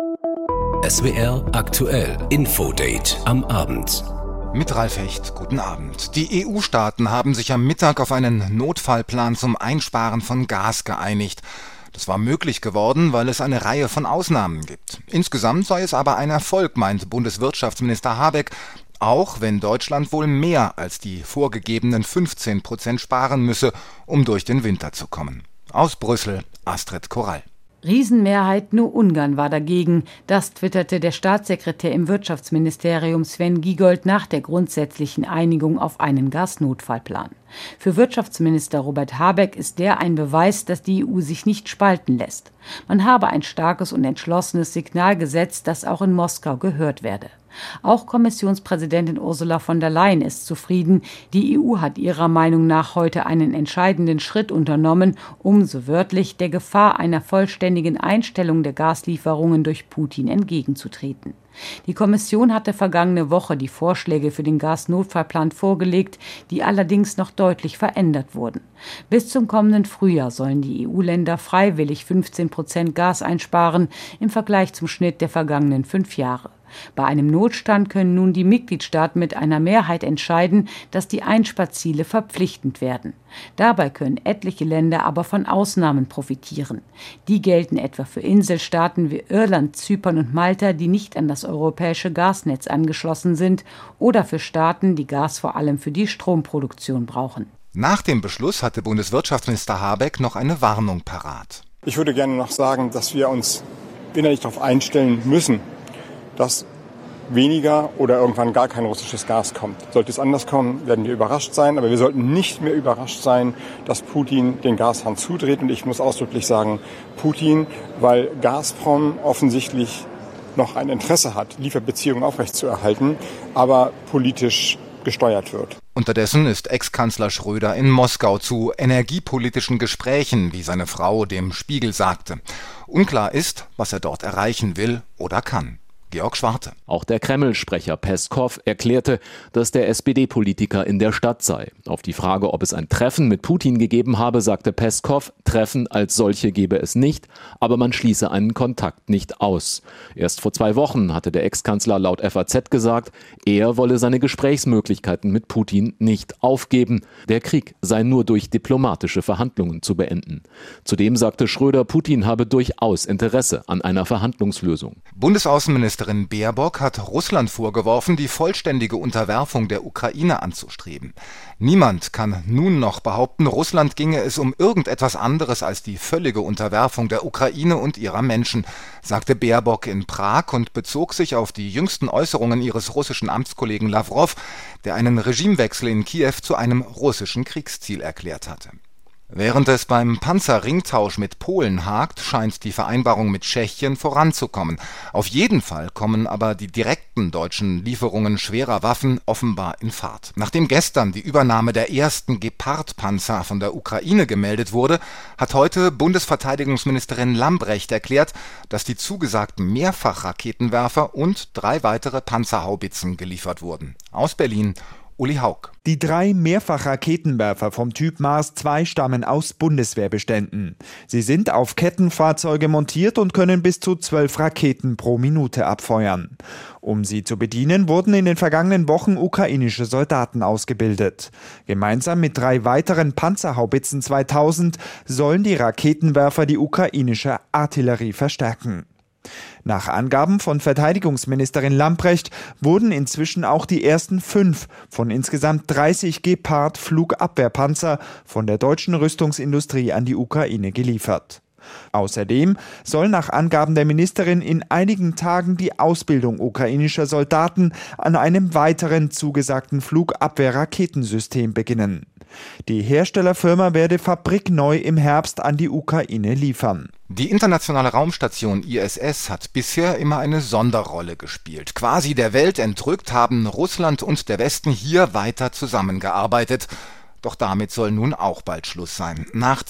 SWR aktuell Infodate am Abend. Mit Ralf Hecht, guten Abend. Die EU-Staaten haben sich am Mittag auf einen Notfallplan zum Einsparen von Gas geeinigt. Das war möglich geworden, weil es eine Reihe von Ausnahmen gibt. Insgesamt sei es aber ein Erfolg, meint Bundeswirtschaftsminister Habeck, auch wenn Deutschland wohl mehr als die vorgegebenen 15% sparen müsse, um durch den Winter zu kommen. Aus Brüssel, Astrid Korall. Riesenmehrheit, nur Ungarn war dagegen. Das twitterte der Staatssekretär im Wirtschaftsministerium Sven Giegold nach der grundsätzlichen Einigung auf einen Gasnotfallplan. Für Wirtschaftsminister Robert Habeck ist der ein Beweis, dass die EU sich nicht spalten lässt. Man habe ein starkes und entschlossenes Signal gesetzt, das auch in Moskau gehört werde. Auch Kommissionspräsidentin Ursula von der Leyen ist zufrieden. Die EU hat ihrer Meinung nach heute einen entscheidenden Schritt unternommen, um, so wörtlich, der Gefahr einer vollständigen Einstellung der Gaslieferungen durch Putin entgegenzutreten. Die Kommission hatte vergangene Woche die Vorschläge für den Gasnotfallplan vorgelegt, die allerdings noch deutlich verändert wurden. Bis zum kommenden Frühjahr sollen die EU-Länder freiwillig 15% Gas einsparen im Vergleich zum Schnitt der vergangenen 5 Jahre. Bei einem Notstand können nun die Mitgliedstaaten mit einer Mehrheit entscheiden, dass die Einsparziele verpflichtend werden. Dabei können etliche Länder aber von Ausnahmen profitieren. Die gelten etwa für Inselstaaten wie Irland, Zypern und Malta, die nicht an das europäische Gasnetz angeschlossen sind, oder für Staaten, die Gas vor allem für die Stromproduktion brauchen. Nach dem Beschluss hatte Bundeswirtschaftsminister Habeck noch eine Warnung parat. Ich würde gerne noch sagen, dass wir uns innerlich darauf einstellen müssen, dass weniger oder irgendwann gar kein russisches Gas kommt. Sollte es anders kommen, werden wir überrascht sein. Aber wir sollten nicht mehr überrascht sein, dass Putin den Gashahn zudreht. Und ich muss ausdrücklich sagen, Putin, weil Gazprom offensichtlich noch ein Interesse hat, Lieferbeziehungen aufrechtzuerhalten, aber politisch gesteuert wird. Unterdessen ist Ex-Kanzler Schröder in Moskau zu energiepolitischen Gesprächen, wie seine Frau dem Spiegel sagte. Unklar ist, was er dort erreichen will oder kann. Georg Schwarte. Auch der Kreml-Sprecher Peskow erklärte, dass der SPD-Politiker in der Stadt sei. Auf die Frage, ob es ein Treffen mit Putin gegeben habe, sagte Peskow, Treffen als solche gebe es nicht, aber man schließe einen Kontakt nicht aus. Erst vor 2 Wochen hatte der Ex-Kanzler laut FAZ gesagt, er wolle seine Gesprächsmöglichkeiten mit Putin nicht aufgeben. Der Krieg sei nur durch diplomatische Verhandlungen zu beenden. Zudem sagte Schröder, Putin habe durchaus Interesse an einer Verhandlungslösung. Bundesaußenministerin Baerbock hat Russland vorgeworfen, die vollständige Unterwerfung der Ukraine anzustreben. Niemand kann nun noch behaupten, Russland ginge es um irgendetwas anderes als die völlige Unterwerfung der Ukraine und ihrer Menschen, sagte Baerbock in Prag und bezog sich auf die jüngsten Äußerungen ihres russischen Amtskollegen Lawrow, der einen Regimewechsel in Kiew zu einem russischen Kriegsziel erklärt hatte. Während es beim Panzerringtausch mit Polen hakt, scheint die Vereinbarung mit Tschechien voranzukommen. Auf jeden Fall kommen aber die direkten deutschen Lieferungen schwerer Waffen offenbar in Fahrt. Nachdem gestern die Übernahme der ersten Gepard-Panzer von der Ukraine gemeldet wurde, hat heute Bundesverteidigungsministerin Lambrecht erklärt, dass die zugesagten Mehrfachraketenwerfer und 3 weitere Panzerhaubitzen geliefert wurden. Aus Berlin, Uli Haug. Die 3 Mehrfachraketenwerfer vom Typ Mars 2 stammen aus Bundeswehrbeständen. Sie sind auf Kettenfahrzeuge montiert und können bis zu 12 Raketen pro Minute abfeuern. Um sie zu bedienen, wurden in den vergangenen Wochen ukrainische Soldaten ausgebildet. Gemeinsam mit 3 weiteren Panzerhaubitzen 2000 sollen die Raketenwerfer die ukrainische Artillerie verstärken. Nach Angaben von Verteidigungsministerin Lambrecht wurden inzwischen auch die ersten 5 von insgesamt 30 Gepard-Flugabwehrpanzer von der deutschen Rüstungsindustrie an die Ukraine geliefert. Außerdem soll nach Angaben der Ministerin in einigen Tagen die Ausbildung ukrainischer Soldaten an einem weiteren zugesagten Flugabwehrraketensystem beginnen. Die Herstellerfirma werde fabrikneu im Herbst an die Ukraine liefern. Die internationale Raumstation ISS hat bisher immer eine Sonderrolle gespielt. Quasi der Welt entrückt haben Russland und der Westen hier weiter zusammengearbeitet. Doch damit soll nun auch bald Schluss sein. Nach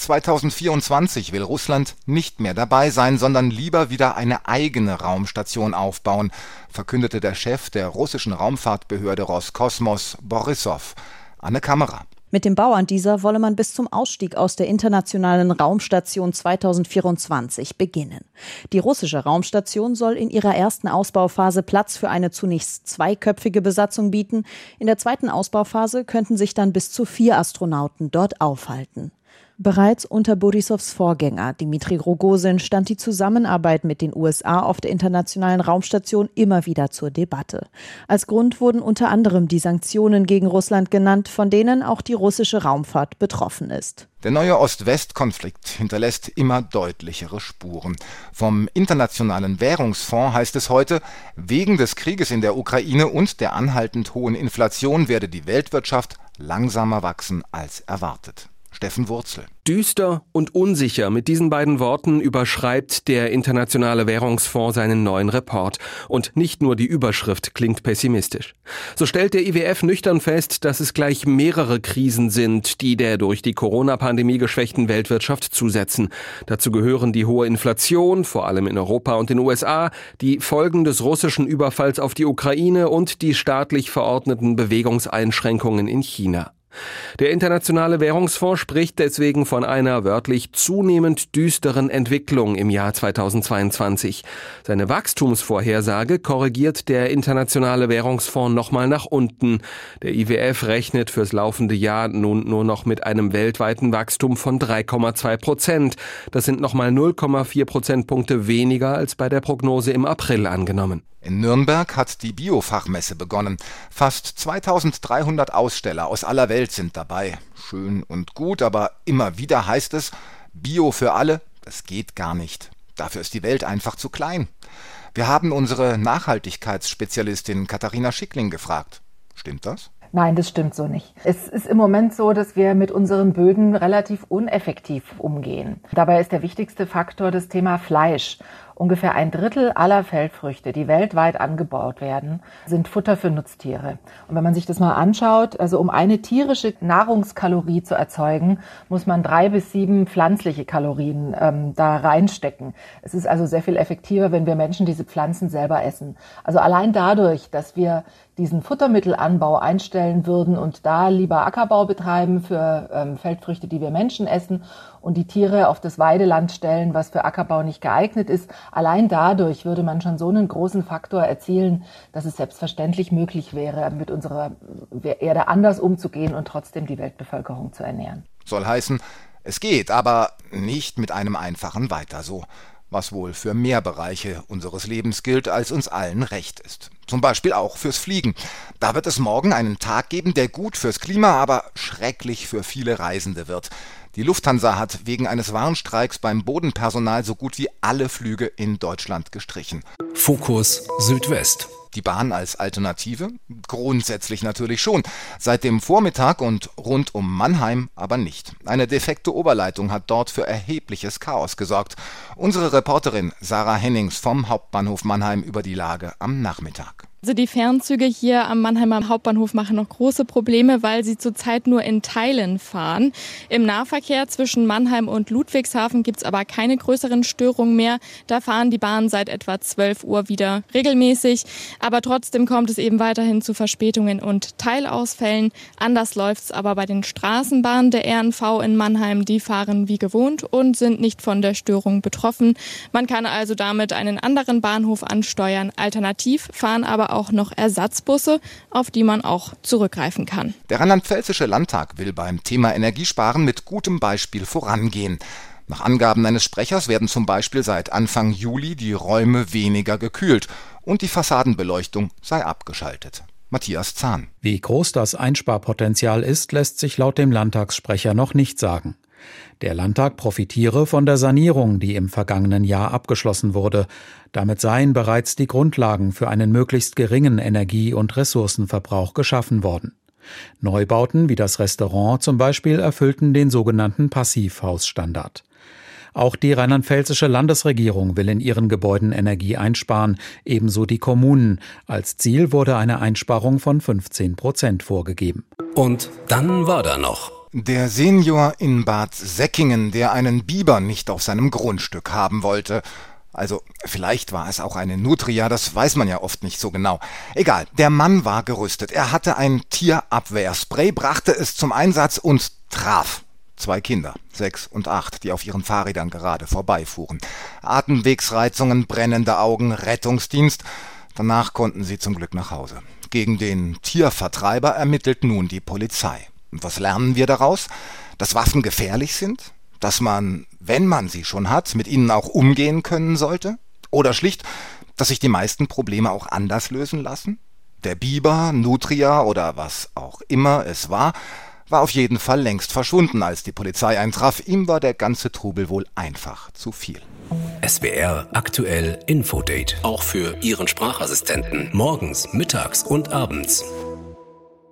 2024 will Russland nicht mehr dabei sein, sondern lieber wieder eine eigene Raumstation aufbauen, verkündete der Chef der russischen Raumfahrtbehörde Roskosmos, Borissow. Anne Kammerer. Mit dem Bau an dieser wolle man bis zum Ausstieg aus der internationalen Raumstation 2024 beginnen. Die russische Raumstation soll in ihrer ersten Ausbauphase Platz für eine zunächst zweiköpfige Besatzung bieten. In der zweiten Ausbauphase könnten sich dann bis zu 4 Astronauten dort aufhalten. Bereits unter Borissows Vorgänger Dmitri Rogozin stand die Zusammenarbeit mit den USA auf der internationalen Raumstation immer wieder zur Debatte. Als Grund wurden unter anderem die Sanktionen gegen Russland genannt, von denen auch die russische Raumfahrt betroffen ist. Der neue Ost-West-Konflikt hinterlässt immer deutlichere Spuren. Vom Internationalen Währungsfonds heißt es heute, wegen des Krieges in der Ukraine und der anhaltend hohen Inflation werde die Weltwirtschaft langsamer wachsen als erwartet. Steffen Wurzel. Düster und unsicher, mit diesen beiden Worten überschreibt der Internationale Währungsfonds seinen neuen Report. Und nicht nur die Überschrift klingt pessimistisch. So stellt der IWF nüchtern fest, dass es gleich mehrere Krisen sind, die der durch die Corona-Pandemie geschwächten Weltwirtschaft zusetzen. Dazu gehören die hohe Inflation, vor allem in Europa und den USA, die Folgen des russischen Überfalls auf die Ukraine und die staatlich verordneten Bewegungseinschränkungen in China. Der Internationale Währungsfonds spricht deswegen von einer wörtlich zunehmend düsteren Entwicklung im Jahr 2022. Seine Wachstumsvorhersage korrigiert der Internationale Währungsfonds nochmal nach unten. Der IWF rechnet fürs laufende Jahr nun nur noch mit einem weltweiten Wachstum von 3,2%. Das sind nochmal 0,4 Prozentpunkte weniger als bei der Prognose im April angenommen. In Nürnberg hat die Biofachmesse begonnen. Fast 2300 Aussteller aus aller Welt sind dabei. Schön und gut, aber immer wieder heißt es, Bio für alle, das geht gar nicht. Dafür ist die Welt einfach zu klein. Wir haben unsere Nachhaltigkeitsspezialistin Katharina Schickling gefragt. Stimmt das? Nein, das stimmt so nicht. Es ist im Moment so, dass wir mit unseren Böden relativ uneffektiv umgehen. Dabei ist der wichtigste Faktor das Thema Fleisch. Ungefähr 1/3 aller Feldfrüchte, die weltweit angebaut werden, sind Futter für Nutztiere. Und wenn man sich das mal anschaut, also um eine tierische Nahrungskalorie zu erzeugen, muss man 3 bis 7 pflanzliche Kalorien da reinstecken. Es ist also sehr viel effektiver, wenn wir Menschen diese Pflanzen selber essen. Also allein dadurch, dass wir diesen Futtermittelanbau einstellen würden und da lieber Ackerbau betreiben für Feldfrüchte, die wir Menschen essen, und die Tiere auf das Weideland stellen, was für Ackerbau nicht geeignet ist. Allein dadurch würde man schon so einen großen Faktor erzielen, dass es selbstverständlich möglich wäre, mit unserer Erde anders umzugehen und trotzdem die Weltbevölkerung zu ernähren. Soll heißen, es geht, aber nicht mit einem einfachen Weiter so. Was wohl für mehr Bereiche unseres Lebens gilt, als uns allen recht ist. Zum Beispiel auch fürs Fliegen. Da wird es morgen einen Tag geben, der gut fürs Klima, aber schrecklich für viele Reisende wird. Die Lufthansa hat wegen eines Warnstreiks beim Bodenpersonal so gut wie alle Flüge in Deutschland gestrichen. Fokus Südwest. Die Bahn als Alternative? Grundsätzlich natürlich schon. Seit dem Vormittag und rund um Mannheim aber nicht. Eine defekte Oberleitung hat dort für erhebliches Chaos gesorgt. Unsere Reporterin Sarah Hennings vom Hauptbahnhof Mannheim über die Lage am Nachmittag. Also die Fernzüge hier am Mannheimer Hauptbahnhof machen noch große Probleme, weil sie zurzeit nur in Teilen fahren. Im Nahverkehr zwischen Mannheim und Ludwigshafen gibt es aber keine größeren Störungen mehr. Da fahren die Bahnen seit etwa 12 Uhr wieder regelmäßig. Aber trotzdem kommt es eben weiterhin zu Verspätungen und Teilausfällen. Anders läuft es aber bei den Straßenbahnen der RNV in Mannheim. Die fahren wie gewohnt und sind nicht von der Störung betroffen. Man kann also damit einen anderen Bahnhof ansteuern. Alternativ fahren aber auch noch Ersatzbusse, auf die man auch zurückgreifen kann. Der Rheinland-Pfälzische Landtag will beim Thema Energiesparen mit gutem Beispiel vorangehen. Nach Angaben eines Sprechers werden zum Beispiel seit Anfang Juli die Räume weniger gekühlt und die Fassadenbeleuchtung sei abgeschaltet. Matthias Zahn. Wie groß das Einsparpotenzial ist, lässt sich laut dem Landtagssprecher noch nicht sagen. Der Landtag profitiere von der Sanierung, die im vergangenen Jahr abgeschlossen wurde. Damit seien bereits die Grundlagen für einen möglichst geringen Energie- und Ressourcenverbrauch geschaffen worden. Neubauten wie das Restaurant zum Beispiel erfüllten den sogenannten Passivhausstandard. Auch die rheinland-pfälzische Landesregierung will in ihren Gebäuden Energie einsparen, ebenso die Kommunen. Als Ziel wurde eine Einsparung von 15% vorgegeben. Und dann war da noch der Senior in Bad Säckingen, der einen Biber nicht auf seinem Grundstück haben wollte. Also vielleicht war es auch eine Nutria, das weiß man ja oft nicht so genau. Egal, der Mann war gerüstet. Er hatte ein Tierabwehrspray, brachte es zum Einsatz und traf 2 Kinder, 6 und 8, die auf ihren Fahrrädern gerade vorbeifuhren. Atemwegsreizungen, brennende Augen, Rettungsdienst. Danach konnten sie zum Glück nach Hause. Gegen den Tiervertreiber ermittelt nun die Polizei. Und was lernen wir daraus? Dass Waffen gefährlich sind? Dass man, wenn man sie schon hat, mit ihnen auch umgehen können sollte? Oder schlicht, dass sich die meisten Probleme auch anders lösen lassen? Der Biber, Nutria oder was auch immer es war auf jeden Fall längst verschwunden, als die Polizei eintraf. Ihm war der ganze Trubel wohl einfach zu viel. SWR aktuell Infodate. Auch für Ihren Sprachassistenten. Morgens, mittags und abends.